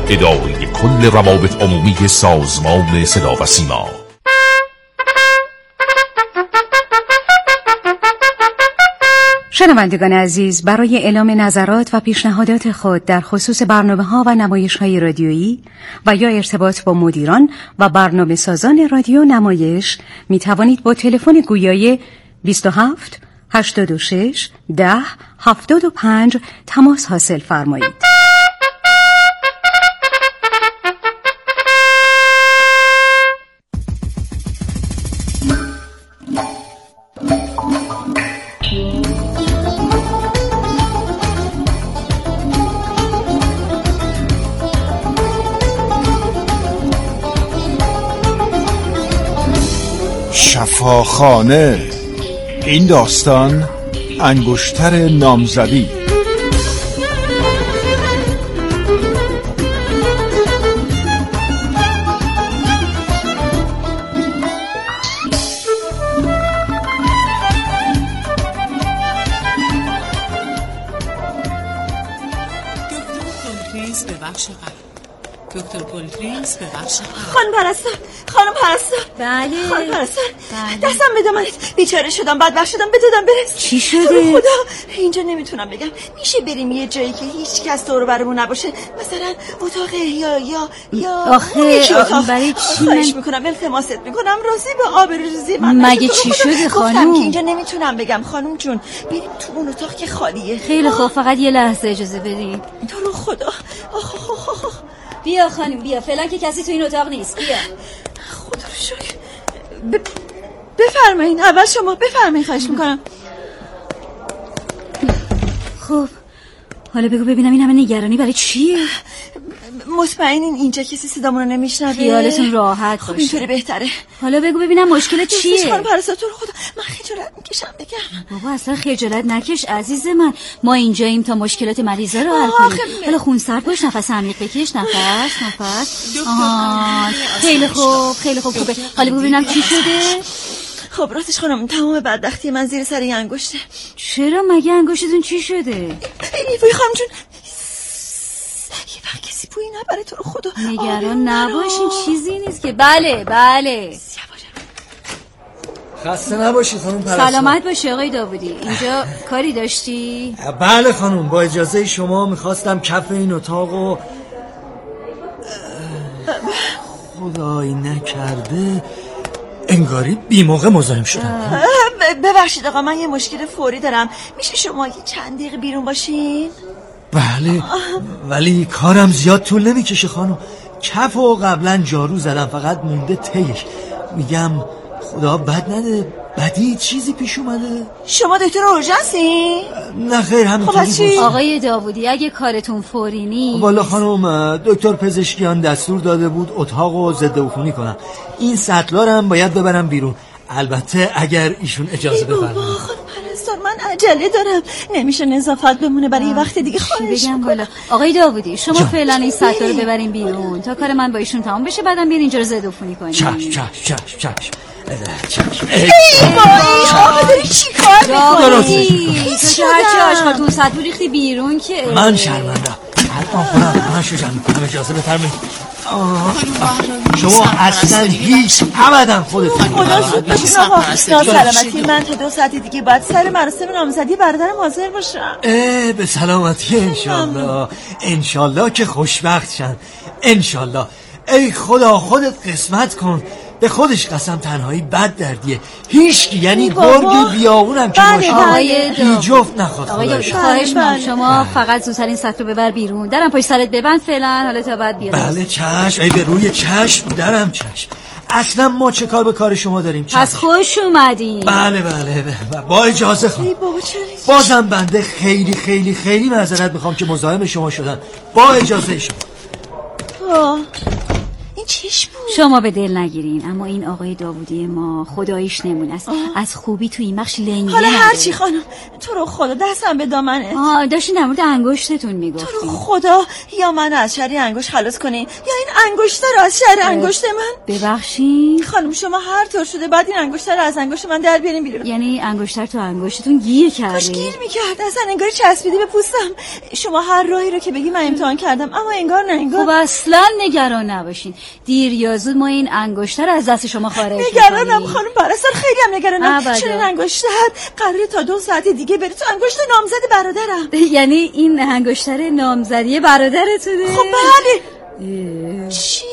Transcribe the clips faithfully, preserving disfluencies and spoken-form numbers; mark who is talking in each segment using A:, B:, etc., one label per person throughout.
A: اداره کل روابط عمومی سازمان صدا و سیما.
B: شنوندگان عزیز، برای اعلام نظرات و پیشنهادات خود در خصوص برنامه‌ها و نمایش‌های رادیویی و یا ارتباط با مدیران و برنامه‌سازان رادیو نمایش می توانید با تلفن گویای بیست و هفت هشتاد و شش ده هفتاد و پنج تماس حاصل فرمایید.
C: شفاخانه، این داستان انگشتر نامزدی.
D: دکتر گلریز ببخشید.
E: خانم پرستار، خانم پرستار.
B: بله.
E: خانم پرستار.
B: بله.
E: دستم بدامنید. بیچاره شدم، بدبخت شدم، بدادم برس.
B: چی شده؟
E: خدا، اینجا نمیتونم بگم. میشه بریم یه جایی که هیچ کس دور و برمون نباشه؟ مثلا اتاق یا یا یا
B: آخه برای چی؟
E: خواهش میکنم، التماست میکنم، راضی به آبروریزی من.
B: مگه چی شده خانم؟
E: گفتم که اینجا نمیتونم بگم خانم جون. بریم تو اون اتاق که خالیه.
B: خیلی خوب، فقط یه لحظه اجازه بدید.
E: تو رو خدا. آخ آخ آخ.
B: بیا خانم بیا، فعلا که کسی تو این اتاق نیست. بیا.
E: خدا رو شکر. ب... بفرمایین، اول شما بفرمایین، خواهش میکنم.
B: خب حالا بگو ببینم این همه نگرانی برای چیه؟
E: مطمئنین اینجا کسی صدامون رو نمیشنوه؟
B: خیالتون راحت باشه.
E: خب اینطوری بهتره.
B: حالا بگو ببینم مشکل چیه؟
E: خانم پرستار، تو رو خدا من خجالت میکشم بگم.
B: بابا اصلا خجالت نکش عزیز من، ما اینجاییم تا مشکلات مریضا رو حل کنیم. حالا خونسرد باش، نفس عمیق بکش، نفس نفس. آها خیلی خوب خیلی خوب خوبه. حالا بگو ببینم چی شده؟
E: خب راستش خانم، تمام بدبختی من زیر سر این انگشته.
B: چرا؟ مگه انگشتتون چی شده؟
E: وای خانم جون، یه وقت کسی بویی نبره تو رو خدا.
B: نگران نباشین، چیزی نیست که. بله بله.
F: خسته نباشی خانم پرستار.
B: سلامت باشی آقای داوودی. اینجا کاری داشتی؟
F: بله خانم، با اجازه شما میخواستم کف این اتاقو خدایی نکرده انگاری بی موقع مزاحم شدم.
E: ببخشید آقا، من یه مشکل فوری دارم. میشه شما یه چند دقیقه بیرون باشین؟
F: بله ولی کارم زیاد طول نمیکشه خانم. کف و قبلا جارو زدم، فقط مونده تیش. میگم خدا بد نده، بدی چیزی پیش اومده.
E: شما دکتر اورژانسی؟
F: نه خیر، همینطوری
E: باشه.
B: آقای داوودی اگه کارتون فوری نیست.
F: والا خانم، دکتر پزشکیان دستور داده بود اتاقو ضد عفونی کنم. این سطلارم باید ببرم بیرون، البته اگر ایشون اجازه بفرمایند.
E: خانم پرستار، من عجله دارم، نمیشه نظافت بمونه برای یه وقت دیگه. خواهش
B: بگم
E: میکنم.
B: والا آقای داوودی شما فعلا این سطل رو ببرین بیرون تا کار من با ایشون تمام بشه، بعدم بیارین اینجا رو ضد عفونی کنین.
F: چش چش چش چش چش.
E: ای وای، آقا داری چی کار میکنی؟
B: تو که هرچی آشغالتون سطل ریختی بیرون که.
F: من شرمنده الان خودم من شو جمع میکنم، اجازه بفرمایید. شما اصلا هیچ ابدا خودتون
E: خدا زود باشین آقا. ناسلامتی من تا دو ساعت دیگه باید سر مراسم نامزدی برادرم حاضر باشم.
F: اه به سلامتی انشالله. انشالله که خوشبخت شن انشالله. ای خدا خودت قسمت کن. به خودش قسم تنهایی بد دردیه. هیچ کی یعنی گرگ بیابونم که باشه هیچ جفت نخواد.
B: آقای خواهش می‌کنم شما فقط زودتر این سطل رو ببر بیرون. درم پشت سرت ببند فعلا، حالا تا بعد بیاد.
F: بله چشم. ای به روی چشم درم چشم. اصلا ما چه کار به کار شما داریم؟ چشم.
B: پس خوش اومدین.
F: بله بله با اجازه خانم. بازم بنده خیلی خیلی خیلی معذرت میخوام که مزاحم شما شدم. با اجازه شما.
E: آه. این چیش بود؟
G: شما به دل نگیرین، اما این آقای داوودی ما خداییش نمونه است. از خوبی تو این بخش لنگه.
E: حالا هرچی خانم، تو رو خدا دستم به دامنه.
G: آه داشتین در مورد انگشتتون میگفتین.
E: تو رو خدا یا من از شر انگشت خلاص کنین یا این انگشتر رو از شر انگشت من.
G: ببخشید
E: خانم شما هر طور شده بعد این انگشتر رو از انگشت من در بیارین بیرون.
G: یعنی انگشتر تو انگشتتون گیر کرده؟
E: کاش گیر میکرد، اصلا انگار چسبیده به پوستم. شما هر راهی رو که بگی من امتحان کردم اما انگار نه انگار.
G: خب اصلا نگران نباشین، دیر یا زود ما این انگشتر از دست شما خارج می‌کنیم.
E: نگرانم خانم پرستار، خیلی هم نگرانم. چون این انگشتر قراره تا دو ساعت دیگه بره تو انگشت نامزد برادرم.
G: یعنی این انگشتر نامزدی برادرتونه؟
E: خب بله. چیه؟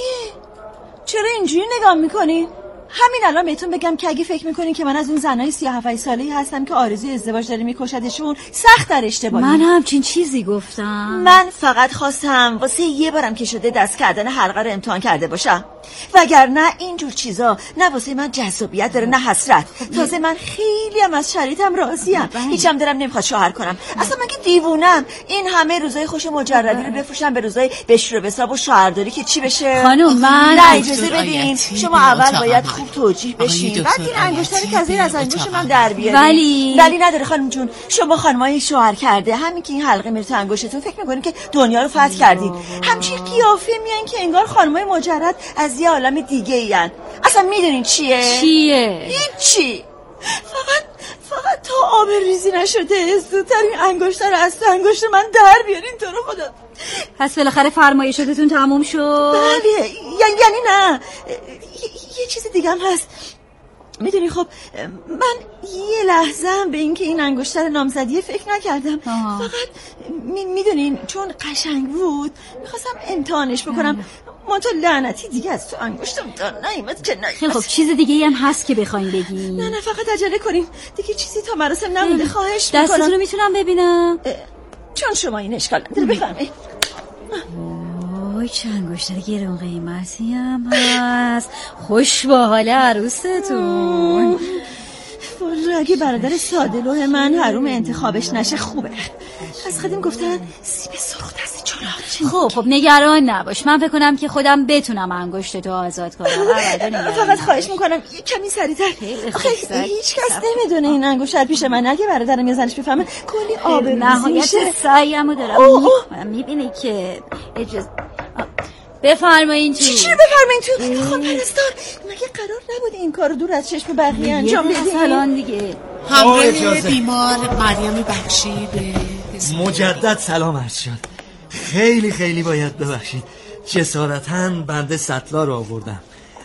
E: چرا اینجوری نگاه میکنی؟ همین الان بهتون بگم که اگه فکر میکنین که من از اون زنای سی و هفت ساله‌ای هستم که آرزوی ازدواج داره میکشدشون، سخت در اشتباهی.
G: من همچین چیزی گفتم.
E: من فقط خواستم واسه یه بارم که شده دست کردن حلقه رو امتحان کرده باشم، وگرنه اینجور چیزا نه واسه من جذابیت داره نه حسرت. تازه من خیلی هم از شریطم راضیم، هیچم دلم نمیخواد شوهر کنم. اصلا من که دیوونم این همه روزای خوش مجردی رو بفروشم به روزای بشور و بساب و شوهرداری که چی بشه.
G: خانم من
E: نه اجازه بدین، شما اول باید خوب توجیه بشین، بعد این انگشتری که از انگشت من در بیارین.
G: ولی
E: ولی نداره خانم جون، شما خانمای شوهر کرده همین که این حلقه میره تو انگشتتون فکر میکنین که دنیا رو فتح کردید. همچین قیافه میان که انگار خانمای مجرد از یه عالم دیگه این. اصلا میدونین چیه؟
G: چیه؟
E: هیچی. فقط فقط تا آب ریزی نشده زودتر این انگشتر رو از انگشت من در بیارین تو رو خدا.
G: پس بالاخره فرمایشاتتون تموم شد؟
E: بله. یعنی یعنی نه یه چیز دیگه هم هست. میدونی خب من یه لحظه هم به این که این انگشتر نامزدیه فکر نکردم. آه. فقط می میدونین چون قشنگ بود میخواستم امتحانش بکنم. منتها لعنتی دیگه از تو انگشتم دار نیامد که نه.
G: خیلی خب چیز دیگه هم هست که بخواین بگین؟
E: نه نه فقط عجله کنیم دیگه، چیزی تا مراسم نمونده. خواهش میکنم.
G: دستتون رو میتونم ببینم؟
E: چون شما این اشکال نداره بفرمایید.
G: وای چه انگشتر گرون قیمتی هم هست. خوش با حال عروستون.
E: والا اگه برادر ساده‌لوح من حروم انتخابش نشه خوبه. از قدیم گفتن سیب سرخ دست چلاق.
G: خب خب نگران نباش، من فکر کنم که خودم بتونم انگشتتو آزاد کنم.
E: فقط خواهش میکنم یه کمی سریعتر. هیچ کس نمیدونه این انگشتر پیش من، اگه برادرم یه زنش بفهمه کلی آب
G: نهایت سعیمو دارم میکنم. میبینی که اجازه بفرمایین تو.
E: چی رو بفرمایین تو؟ خانم پرستار مگه قرار نبوده این کارو دور از چشم بقیه انجام بدین؟
G: الان دیگه
D: همراه بیمار مریم بخشی به
F: مجدد سلام عرض شد. خیلی خیلی باید ببخشید، جسارتاً بنده سطلا رو آوردم.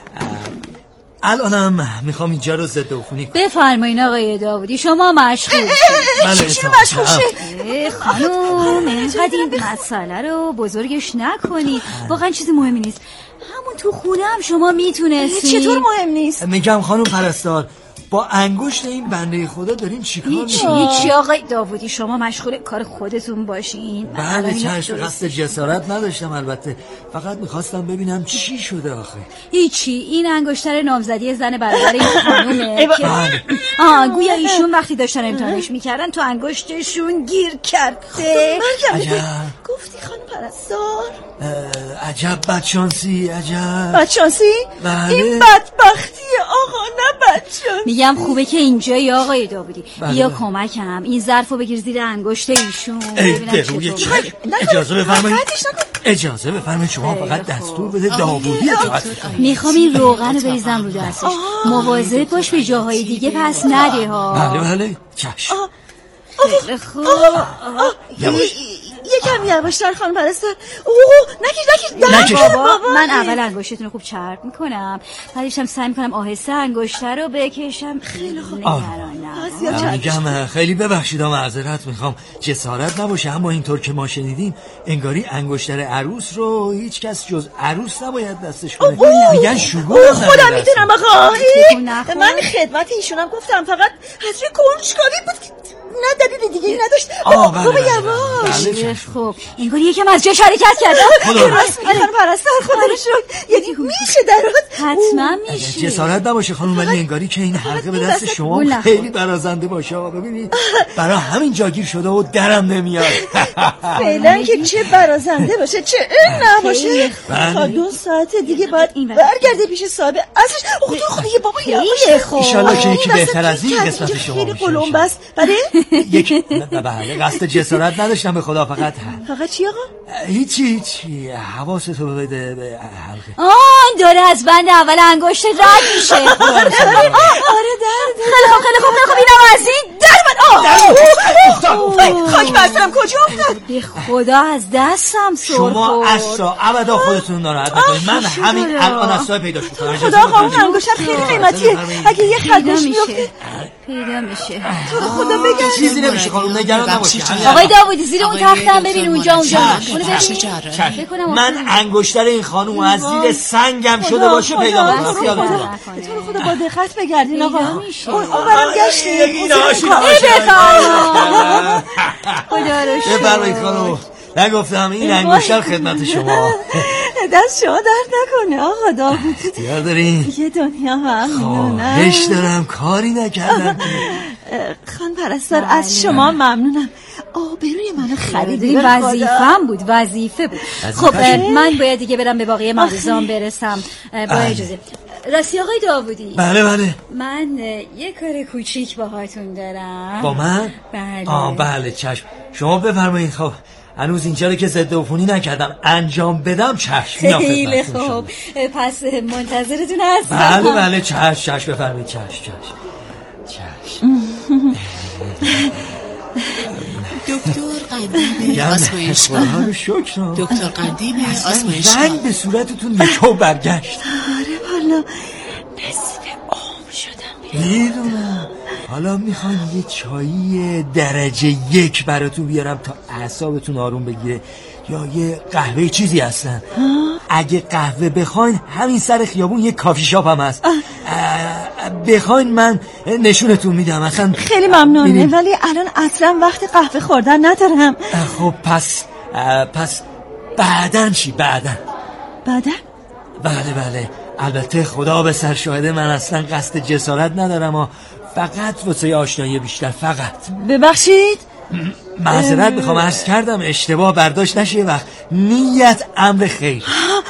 F: الانم میخوام اینجا رو ضد عفونی کنم.
G: بفرمایین آقای داوودی، شما مشغول
E: شید. چی رو مشغول شید؟
G: خانم اینقدر این مسئله رو بزرگش نکنی، واقعا چیزی مهمی نیست. همون تو خونه هم شما میتونستی.
E: چطور مهم نیست؟
F: میگم خانم پرستار با انگشت این بنده خدا داریم چیکار میکنیم؟
G: هیچی آقای داوودی، شما مشغول کار خودتون باشین.
F: بله چشم، قصد جسارت نداشتم، البته فقط میخواستم ببینم چی شده آخه.
G: هیچی، این انگشتر نامزدی زن برادر این خانومه که آه گویا ایشون وقتی داشتن امتحانش میکردن تو انگشتشون گیر کرده.
E: عجب گفتی خانم پرستار؟
F: عجب بدشانسی، عجب
E: بدشانسی؟
F: بله.
E: این بدبختی آقا نه بدشانسی.
G: میگم خوبه که اینجایی آقای داوودی. بله بیا کمکم این ظرفو بگیر زیر انگشت ایشون ببینم چطور.
F: اجازه بفرمایید اجازه بفرمایید شما فقط دستور بده داوودی اطاعت.
G: میخوام این روغن رو بریزم رو دستش. مواظب باش به جاهای دیگه پس نده ها.
F: بله بله چشم.
G: خیلی خوب.
E: یکم یواشتر خانم پرستار. اوه نکش نکش
G: نکش بابا. من اول انگشتتون رو خوب چرب میکنم، بعدش هم سعی میکنم آهسته انگشتر رو بکشم. خیلی خوب. نگران
F: میگم خیلی ببخشید، معذرت میخوام، جسارت نباشه، اما اینطور که ما شنیدیم انگاری انگشتر عروس رو هیچ کس جز عروس نباید دستش کنه. میگن شگون.
E: خودم میدونم آقا، من خدمت ایشونم گفتم، فقط از روی کنجکاوی بود. نه دلیل دیگه ای نداشت.
F: بابا
E: یواش.
G: خب انگار یکم از جاش حرکت کرده.
E: راست میگه خانم پرستار، خدا رو شکر. یعنی میشه درات؟
G: حتما میشه.
F: جسارت نباشه خانم، ولی انگاری که این حلقه به دست شما خیلی برازنده باشه. ببینید برای همین جاگیر شده و درم نمیاد.
E: فعلا که چه برازنده باشه چه این نباشه. تا دو ساعت دیگه باید برگرده پیش صاحب اصلش. خدا خدا یه بابا یواش.
F: ان شاءالله که یکی بهتر از این قسمت شما
E: خیلی قلم بس. بله
F: یک بله قصد جسارت نداشتم به خدا. فقط
E: فقط چی آقا؟
F: هیچی هیچی حواستو بده به حلقه.
G: آه داره از بند اول انگشت رد میشه.
E: آره در
G: خیلی خوب خیلی خوب خیلی خوب اینم از این در من.
E: خاک برسرم کجا افتاد؟
G: به خدا از دستم سر خورد.
F: شما اصلا ابدا خودتون ناراحت نکنید. من همین الان اصلا پیداش میکنم.
E: خدا آقا اون انگشتم خیلی قیمتیه. اگه یه خرگوش بیفته
G: پیدا میشه.
E: تو رو خدا بگم
F: چیزی نمیشه خانم، نگران نباشید.
G: آقای داوودی زیر اون تختم ببین اونجا اونجا.
F: من انگشتر این خانم از زیر سنگم شده باشه پیدا میکنم.
E: تو رو خدا با دقت بگردین آقا. اون برام گشتیم.
G: خدا رو شکر.
F: بفرمایید خانم. نگفتم این انگشتر خدمت شما.
E: دست شما درد نکنه آقا داوود.
F: یاد دارین
E: یه دنیا ممنونم.
F: خواهش دارم کاری نکردم.
E: خان پرستار از شما ممنونم. آبروی منو خریدین.
G: وظیفه‌ام بود وظیفه بود. خب من باید دیگه برم به باقی مریضام برسم. با اجازه. راستی آقای داوودی.
F: بله بله.
G: من یه کار کوچیک باهاتون دارم.
F: با من؟
G: بله.
F: آه بله چشم. شما بفرمایید. خب هنوز اینجا رو که ضد عفونی نکردم، انجام بدم چشم.
G: خیلی خوب. پس منتظرتون هستم.
F: بله بله چشم چشم بفرمایید. چشم چشم چشم.
D: دکتر قندیل آزمایشگاه.
F: خدا رو شکر.
D: دکتر قندیل آزمایشگاه.
F: رنگ به صورتتون یکو برگشت.
E: آره والا نصیب عمر شدم.
F: میدونم. حالا میخوام یه چایی درجه یک براتون بیارم تا اعصابتون آروم بگیره، یا یه قهوه چیزی هستن؟ اگه قهوه بخواین همین سر خیابون یه کافی شاپ هم هست. بخواین من نشونتون میدم. اصلا
E: خیلی ممنونه ولی الان اصلا وقت قهوه خوردن ندارم.
F: خب پس پس بعدن چی؟ بعدن
E: بعدن؟
F: بله بله البته خدا به سر شاهده من اصلا قصد جسارت ندارم و فقط واسه آشنایی بیشتر. فقط
E: ببخشید
F: معذرت میخوام، عرض کردم اشتباه برداشت نشه. وقت نیت امر خیر.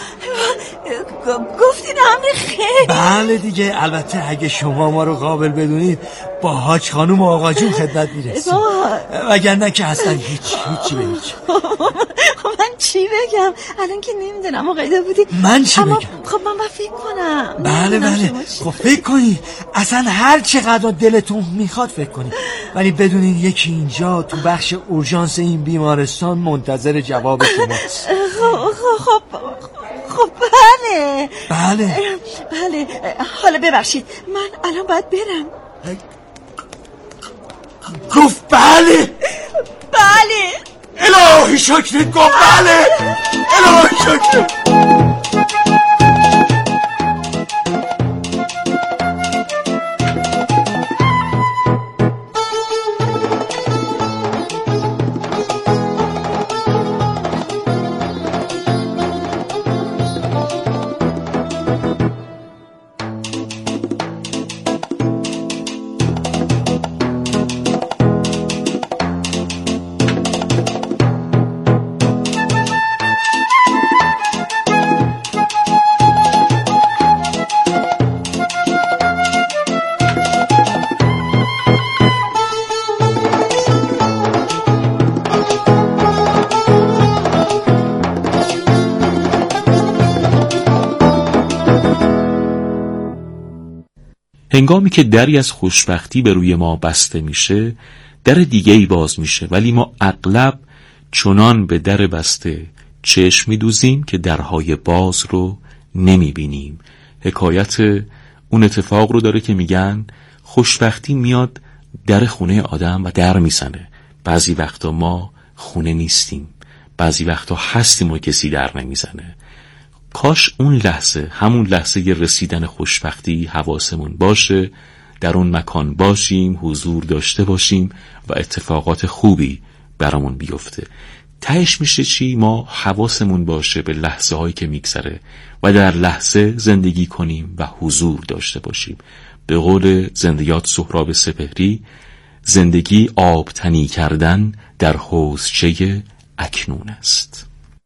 E: گفتین امر خیر؟
F: بله دیگه. البته اگه شما ما رو قابل بدونید با حاج خانوم و آقا جون خدمت میرسیم، وگرنه که اصلا هیچ هیچی به هیچ.
E: من چی بگم الان که نمیدونم آقای داوودی.
F: من چی
E: اما
F: بگم؟
E: خب من باید فکر کنم.
F: بله بله خب فکر کنید. اصلا هر چقدر دلتون میخواد فکر کنید، ولی بدونین یکی اینجا تو بخش اورژانس این بیمارستان منتظر جواب شماست.
E: خب خب خب بله
F: بله
E: بله. حالا ببخشید من الان باید برم.
F: گفت بله
E: بله.
F: الهی شکرت. گفت بله الهی شکرت.
A: هنگامی که دری از خوشبختی به روی ما بسته میشه، در دیگه ای باز میشه، ولی ما اغلب چنان به در بسته چشم میدوزیم که درهای باز رو نمیبینیم. حکایت اون اتفاق رو داره که میگن خوشبختی میاد در خونه آدم و در میزنه. بعضی وقتا ما خونه نیستیم، بعضی وقتا هستیم و کسی در نمیزنه. کاش اون لحظه، همون لحظه رسیدن خوشبختی حواسمون باشه در اون مکان باشیم، حضور داشته باشیم و اتفاقات خوبی برامون بیفته. تهش میشه چی؟ ما حواسمون باشه به لحظه هایی که میگذره و در لحظه زندگی کنیم و حضور داشته باشیم. به قول زندیات سهراب سپهری، زندگی آبتنی کردن در حوضچه اکنون است.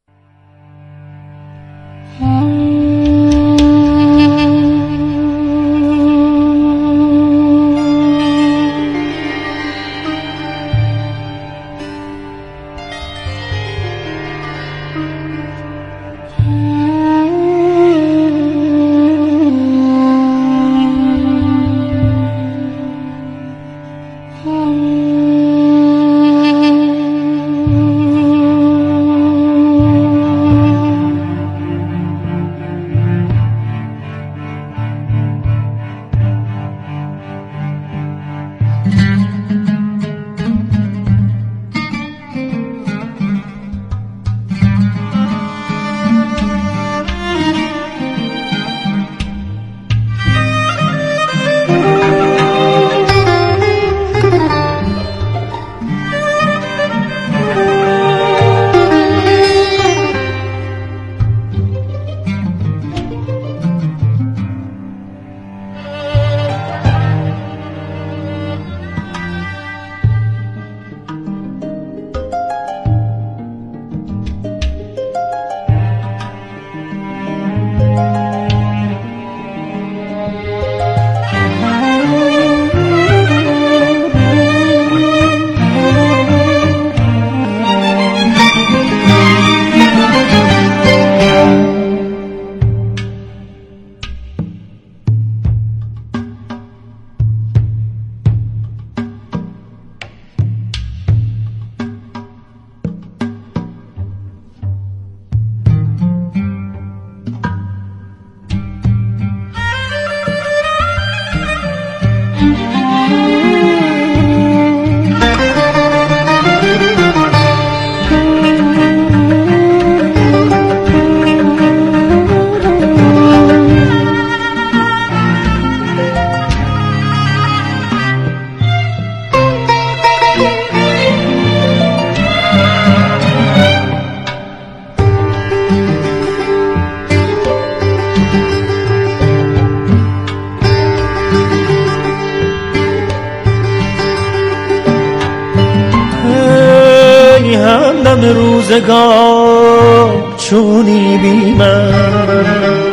H: روزگار چونی بی من،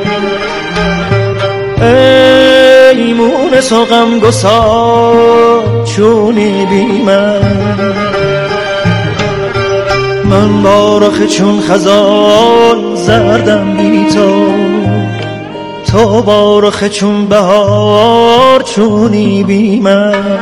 H: ای مونس و غم گسار چونی بی من. من بارخ چون خزان زردم بی تو، تو بارخ چون بهار چونی بی من.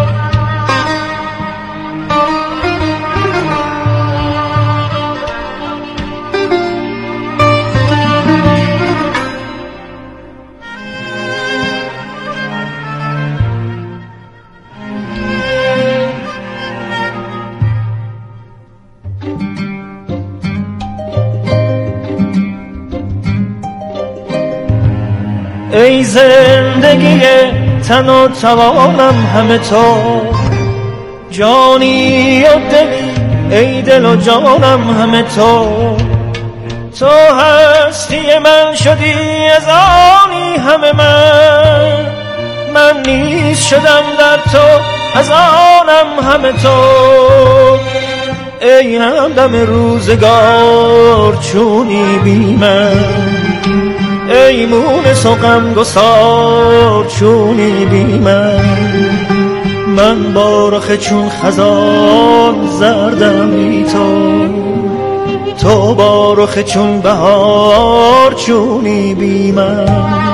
H: ای زندگی تن و توانم همه تو، جانی و دلی ای دل و جانم همه تو. تو هستی من شدی از آنی همه من، من نیز شدم در تو از آنم همه تو. ای همدم روزگار چونی بی من، ای مونس و غم گسار چونی بی من. من بارخ چون خزان زردم بی تو، تو بارخ چون بهار چونی بی من.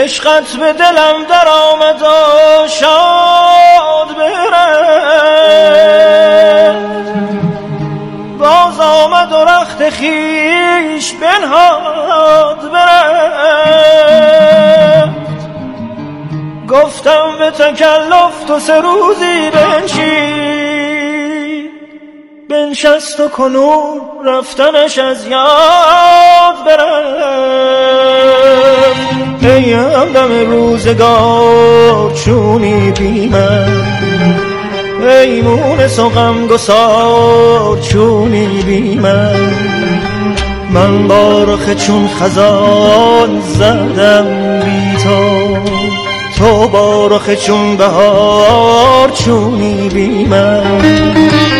H: عشقت به دلم در آمد و شاد برفت، باز آمد و رخت خیش بنهاد برفت. گفتم به تکلف تو سه روزی بنشین، بنشست و کنون رفتنش از یاد برفت. ای همدم روزگار چونی بی من، ای مونس و غمگسار چونی بی من. من با رخ چون خزان زدم بی تو، تو با رخ چون بهار چونی بی من.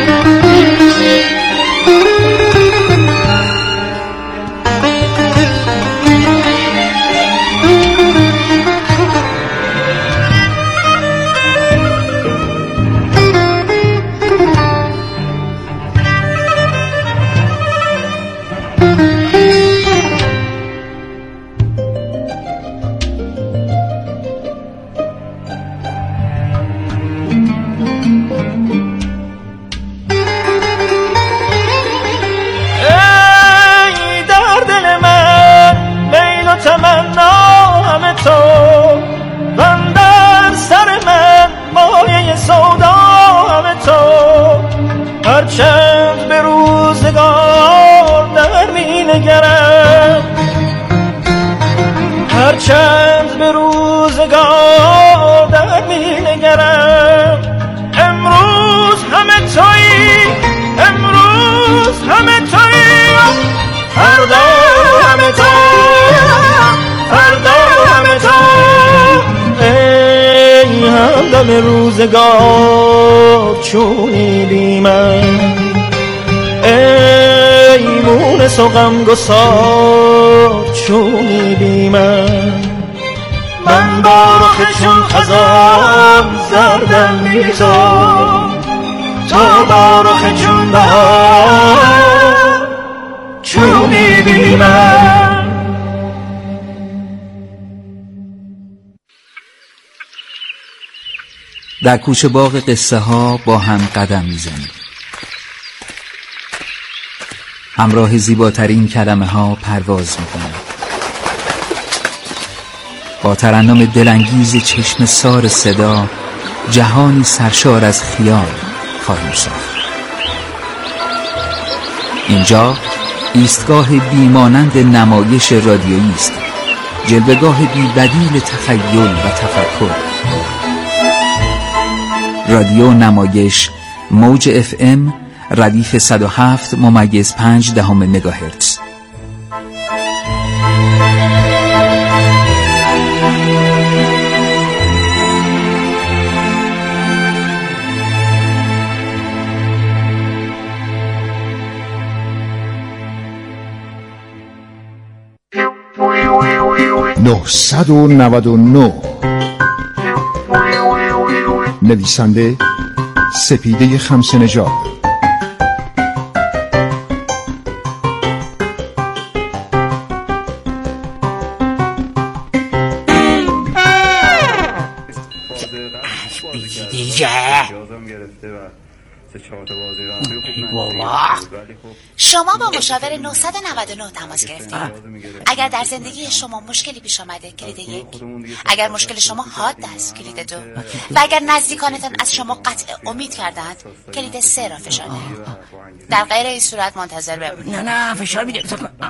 H: هرچند به روزگار در می نگرم، هرچند به روزگار در می نگرم. امروز همه تویی، امروز همه تویی، فردا همه تو، فردا همه تو. ای همدم روزگار چونی بی من، ای مونس و غمگسار چونی بی من. من با رخ چون خزان زردم بی تو، تو با رخ چون بهار چونی بی من.
I: در کوچه باغ قصه ها با هم قدم میزنیم، همراه زیباترین کلمه ها پرواز میکنیم، با ترنم دلانگیز چشم سار صدا جهانی سرشار از خیال خواهیم ساخت. اینجا ایستگاه بیمانند نمایش رادیویی است، جلوه‌گاه بی‌بدیل تخیل و تفکر. رادیو نمایش موج اف ام ردیف صد و هفت ممیز پنج دهم مگاهرتز.
C: نهصد و نود و نه. نویسنده سپیده خمسه‌نژاد.
J: شما با مشاور نهصد و نود و نه تماس گرفتید. اگر در زندگی شما مشکلی پیش آمده کلید یک، اگر مشکل شما حاد است کلید دو، و اگر نزدیکانتان از شما قطع امید کردند کلید سه را فشار دهید. در غیر این صورت منتظر بمانید.
F: نه نه فشار میده.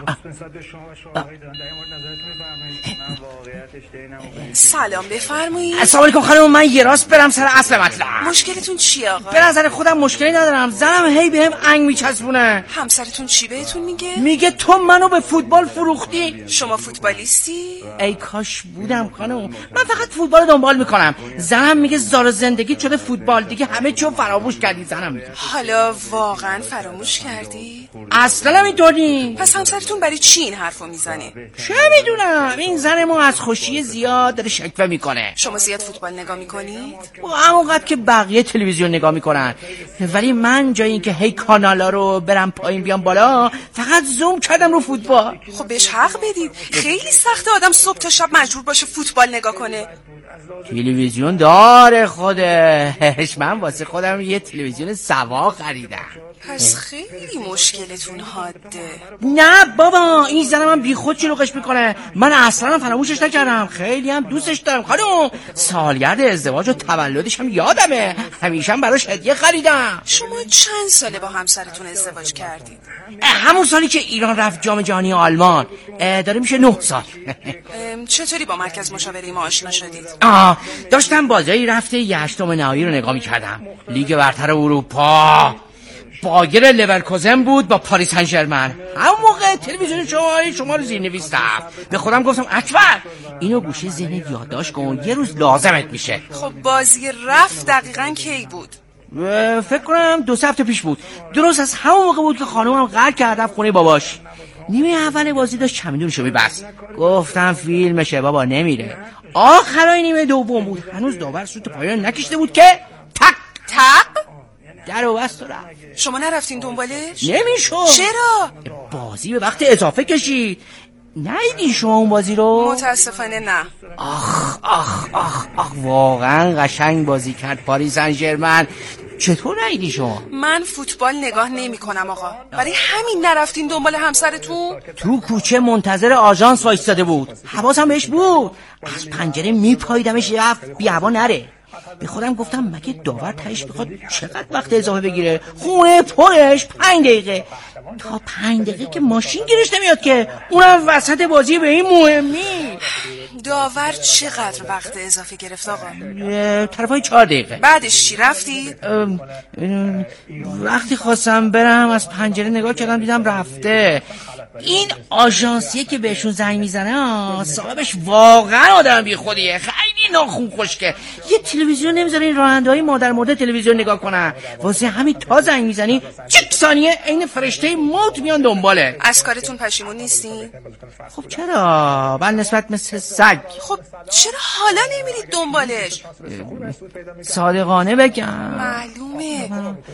K: سلام بفرمایید.
F: السلام علیکم خانم، من یه راست برم سر اصل مطلب.
K: مشکلتون چیه آقا؟
F: به نظر خودم مشکلی ندارم، زنم هی بهم انگ میچسبونه.
K: همسرتون چی بهتون میگه؟
F: میگه تو منو به فوتبال فروختی.
K: شما فوتبالیستی؟
F: ای کاش بودم خانم، من فقط فوتبال دنبال میکنم. زنم میگه زار زندگی شده فوتبال، دیگه همه چیو فراموش کردی. زنم میگه
K: حالا واقعا فراموش کردی؟
F: اصلا نمیدونی.
K: پس همسرتون برای چی این حرفو میزنه؟
F: چه میدونم، این زن ما از خوشی زیاد داره شکوه میکنه.
K: شما زیاد فوتبال نگاه میکنید؟
F: همونقدر که بقیه تلویزیون نگاه میکنن.
L: ولی من جای این که هی کانالا رو برم پایین بیام بالا فقط زوم کردم رو فوتبال.
K: خب بهش حق بدید، خیلی سخته آدم صبح تا شب مجبور باشه فوتبال نگاه کنه.
L: تلویزیون داره خودش، من واسه خودم یه تلویزیون سوا خریدم.
K: پس خیلی مشکلتون حاده.
L: نه بابا، این زنم هم بی خود شلوغش میکنه، من اصلا هم فراموشش نکردم، خیلی هم دوستش دارم. خانم سالگرد ازدواج و تولدش هم یادمه، همیشه هم براش هدیه خریدم.
K: شما چند ساله با همسرتون ازدواج کردید؟
L: همون سالی که ایران رفت جام جهانی آلمان، داره میشه نه سال.
K: چطوری با مرکز مشاوره ما آشنا شدید؟
L: آه داشتم بازی رفته هشتم نهایی رو نگاه میکردم، لیگ برتر اروپا. بایر لورکوزن بود با پاریس سن ژرمن. همون موقع تلویزیون شما شما رو زیرنویس رفت. به خودم گفتم اکبر اینو گوشه ذهنت یادداشت کن، یه روز لازمت میشه.
K: خب بازی رفت دقیقاً کی بود؟
L: فکر کنم دو سه هفته پیش بود. درست از همون موقع بود که خانومم قرار کرد رفت خونه باباش. نیمه اول بازی داشت چمدونشو می‌بست. گفتم فیلمشه بابا، نمیره. آخرای نیمه دوم بود، هنوز داور سوت پایان نکشیده بود که تک
K: تق
L: درو بست و رفت.
K: شما نرفتین دنبالش؟
L: نمیشد.
K: چرا؟
L: بازی به وقت اضافه کشید. ندیدی شما اون بازی رو؟
K: متاسفانه نه.
L: آخ آخ آخ آخ واقعا قشنگ بازی کرد پاریس سن ژرمن. چطور ندیدی شما؟
K: من فوتبال نگاه نمی کنم آقا. برای همین نرفتین دنبال همسرتون؟
L: تو کوچه منتظر آژانس وایستاده بود، حواسم بهش بود، از پنجره میپاییدمش رفت بی هوا نره. به خودم گفتم مگه داور تهش بخواد چقدر وقت اضافه بگیره؟ خونه پرش پنج دقیقه. تا پنج دقیقه که ماشین گیرش نمیاد که، اونم وسط بازی به این مهمی.
K: داور چقدر وقت اضافه گرفت آقا؟
L: طرفای چهار دقیقه.
K: بعدش چی رفتی؟
L: وقتی خواستم برم از پنجره نگاه کردم دیدم رفته. این آژانسیه که بهشون زنگ میزنه صاحبش واقعا آدم بی خودیه، خیلی ناخون خشکه. یه تلویزیون نمیذاره این راننده های مادر مرده تلویزیون نگاه کنن، واسه همین تا زنگ میزنی چک ثانیه عین فرشته موت میان دنباله.
K: از کارتون پشیمون نیستی؟
L: خب چرا؟ من نسبت مثل سگ.
K: خب چرا حالا نمیرید دنبالش؟
L: صادقانه بگم
K: معلومه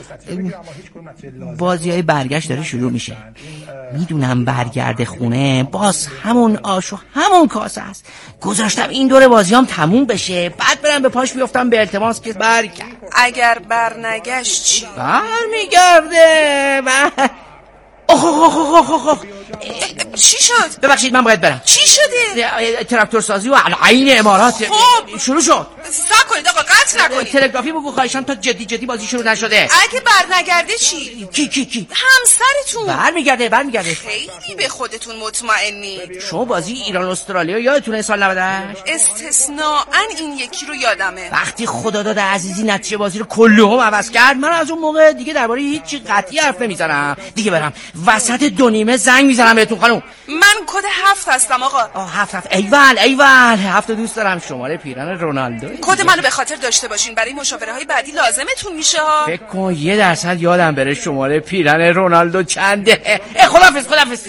L: بازی های برگشت داره شروع میشه، میدونم برگرده خونه باز همون آش و همون کاسه است. گذاشتم این دوره بازیام تموم بشه، بعد برم به پاش بیفتم به التماس که برگرد.
K: اگر برنگشت چی؟
L: برمیگرده بر... اوه اوه اوه اوه اوه.
K: چی شد؟
L: ببخشید من باید برم.
K: چی شده؟
L: تراکتور سازی و العین امارات
K: خب
L: شروع شد.
K: صبر کنید آقا، قطع نکنید.
L: تلگرافی بگو خواهشان تا جدی جدی بازی شروع نشده.
K: اگه برنگرده چی؟
L: کی کی کی؟
K: همسرتون.
L: برمیگرده برمیگرده.
K: خیلی به خودتون مطمئنید.
L: شما بازی ایران استرالیا یادتونه سال نود و هشت؟
K: استثناءً این یکی رو یادمه.
L: وقتی خداداد عزیزی نتیجه بازی رو کلهم عوض کرد، من از اون موقع دیگه درباره هیچ قطعی حرف نمیزنم. دیگه برم وسط دو نیمه زنگ میزنم بهتون خانم.
K: من کد هفت هستم آقا.
L: آه هفت هفت ایول ایول هفت دوست دارم. شماره پیرن رونالدو.
K: کد منو به خاطر داشته باشین، برای مشاوره های بعدی لازمتون میشه ها.
L: فکر کن یه درصد یادم بره شماره پیرن رونالدو چنده. خدافظ خدافظ.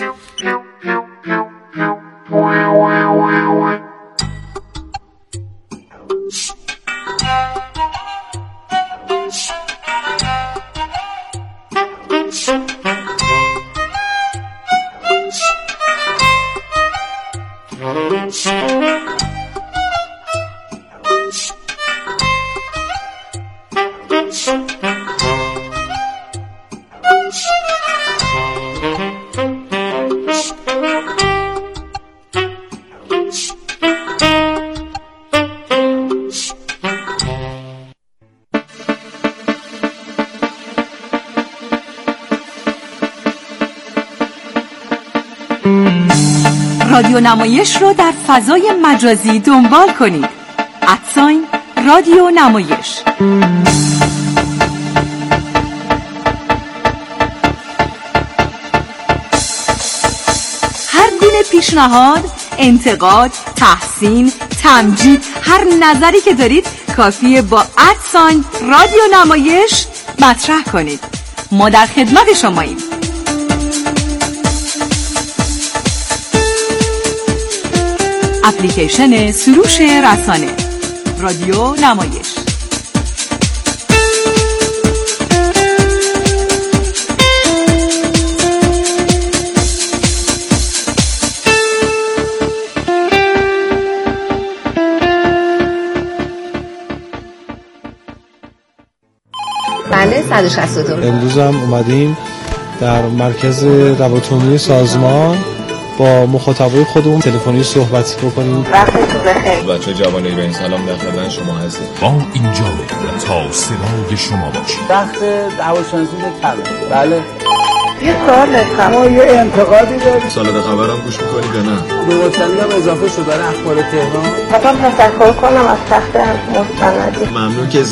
B: رادیو نمایش رو در فضای مجازی دنبال کنید. ادساین رادیو نمایش. هر گونه پیشنهاد، انتقاد، تحسین، تمجید، هر نظری که دارید کافیه با ادساین رادیو نمایش مطرح کنید. ما در خدمت شماییم. اپلیکیشن سروش رسانه رادیو نمایش.
M: بله صد و شصت و دو.
N: امروز هم اومدیم در مرکز روابط سازمان با مخاطبای خودمون تلفنی صحبت بکنیم.
O: وقتتون بخیر. بچه جوان ایرانی سلام، در خدمت شما هستیم.
P: با اینجا تا صدای شما باشیم.
Q: وقت هواشناسی طبعا. بله.
O: یه سوال داشتم.
Q: ما یه انتقادی داریم.
O: سالاد خبرم گوش می‌کنید یا نه؟
Q: دو وطنی هم اضافه شده برای اخبار تهران.
O: می‌خوام تشکر کنم از تخت مستندی. ممنون که